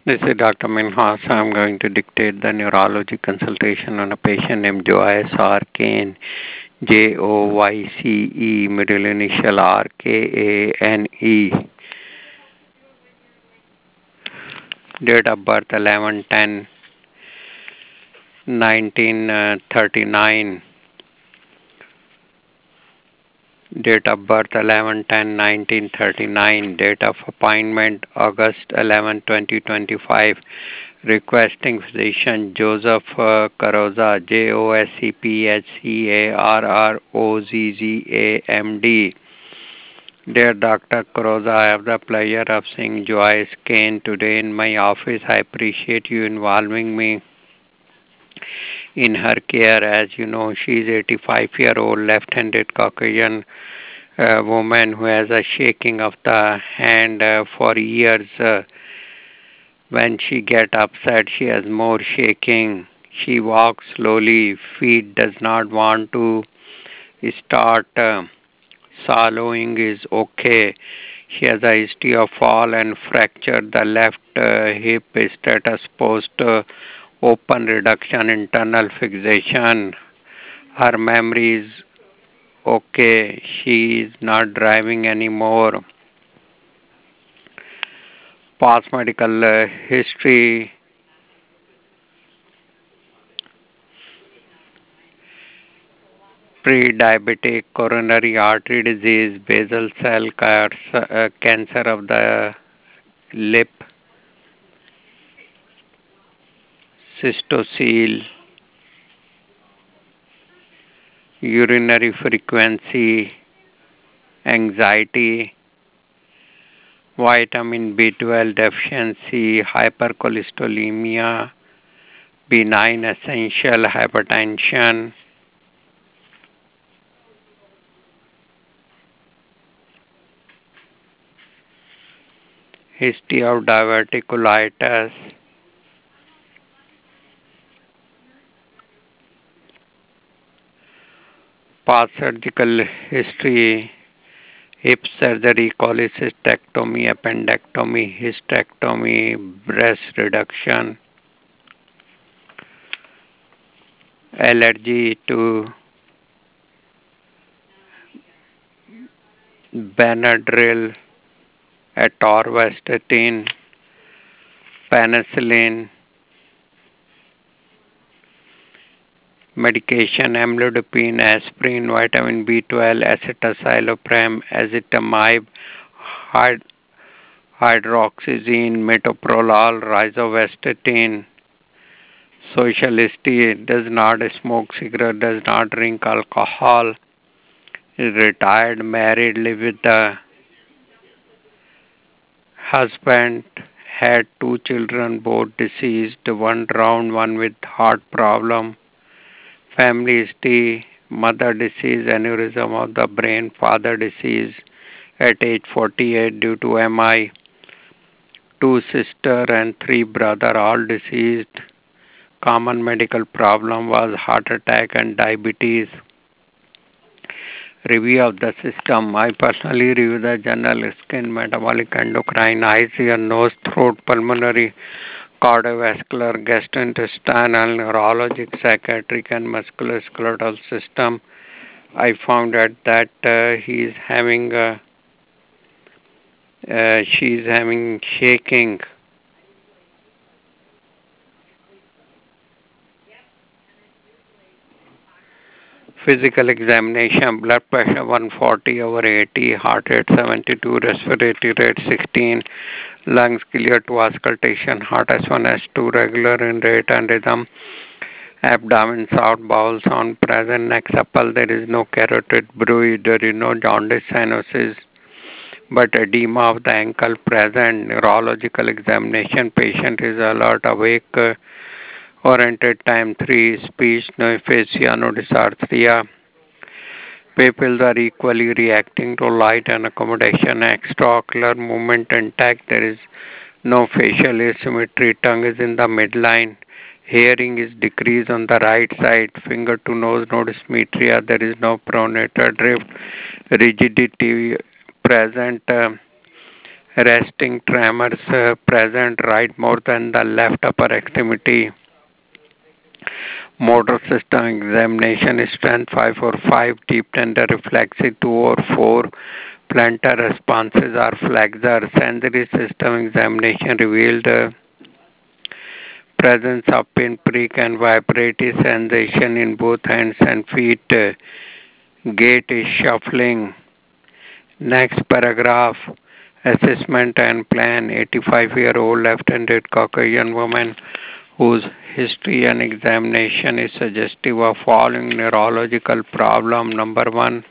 This is Dr. Minhas. I'm going to dictate the neurology consultation on a patient named Joyce R. Kane, Joyce, middle initial Rkane. Date of birth 11/10/1939. Date of birth 11/10/1939. Date of appointment August 11, 2025. Requesting physician Joseph Carrozza, Jospharrozza, Dear Dr. Carrozza, I have the pleasure of seeing Joyce Kane today in my office. I appreciate you involving me in her care. As you know, she is 85-year-old left-handed Caucasian woman who has a shaking of the hand for years. When she get upset, she has more shaking. She walks slowly. Feet does not want to start. Swallowing is okay. She has a history of fall and fracture. The left hip status post open reduction internal fixation. Her memory is okay. She is not driving anymore. Past medical history. Pre-diabetic coronary artery disease, basal cell cancer of the lip, cystocele, urinary frequency, anxiety, vitamin B12 deficiency, hypercholesterolemia, benign essential hypertension, history of diverticulitis, past surgical history, hip surgery, cholecystectomy, appendectomy, hysterectomy, breast reduction, allergy to Benadryl, atorvastatin, penicillin, medication, amlodipine, aspirin, vitamin B12, acetaminophen, ezetimibe, hydroxyzine, metoprolol, rizovastatin, social history, does not smoke cigarette, does not drink alcohol, is retired, married, live with the husband, had two children, both deceased, one drowned, one with heart problem, family history, mother deceased, aneurysm of the brain, father deceased at age 48 due to MI, two sister and three brother all deceased. Common medical problem was heart attack and diabetes. Review of the system. I personally review the general skin, metabolic, endocrine, eyes, ear, nose, throat, pulmonary, cardiovascular, gastrointestinal, neurologic, psychiatric, and musculoskeletal system. I found out that she is having shaking. Physical examination, blood pressure 140/80, heart rate 72, respiratory rate 16, lungs clear to auscultation, heart S1, S2 regular in rate and rhythm, abdomen sound, bowel sound present, neck supple, there is no carotid bruit, there is no jaundice cyanosis, but edema of the ankle present, neurological examination, patient is alert, awake, oriented time 3, speech, no aphasia, no dysarthria. Pupils are equally reacting to light and accommodation. Extraocular movement intact. There is no facial asymmetry. Tongue is in the midline. Hearing is decreased on the right side. Finger to nose, no dysmetria. There is no pronator drift. Rigidity present. Resting tremors present right more than the left upper extremity. Motor system examination strength 545, deep tender reflexive 2 or 4, plantar responses are flexor. Sensory system examination revealed presence of pinprick and vibratory sensation in both hands and feet. Gait is shuffling. Next paragraph. Assessment and plan. 85-year-old left-handed Caucasian woman whose history and examination is suggestive of following neurological problem. Number 1,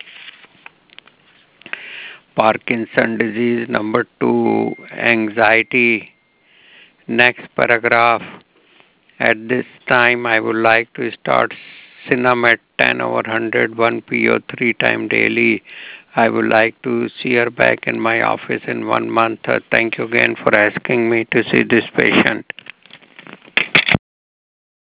Parkinson disease. Number 2, anxiety. Next paragraph. At this time, I would like to start Cinnam at 10 over 100, 1 PO 3 times daily. I would like to see her back in my office in 1 month. Thank you again for asking me to see this patient.